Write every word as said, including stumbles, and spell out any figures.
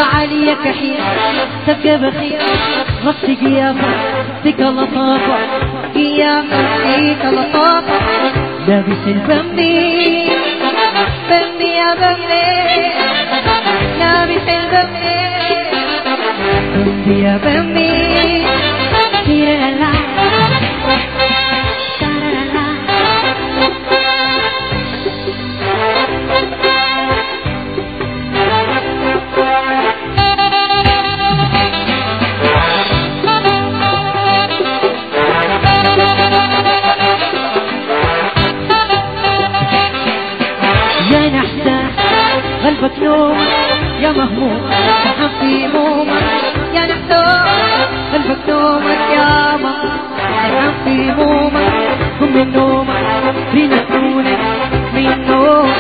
تعالي يا كحيل تبقى بخير رصي قيافة فيك لطافة قيافة فيك لطافة لابس البمبي بمبي يا بمبي لابس البمبي بمبي يا بمبي تيرالا يا نحسان قلبك نوم يا مهموم سحب في مومك يا نحسان قلبك نومك يا مهموم سحب في مومك قم من نومك رينا عيونك من نومك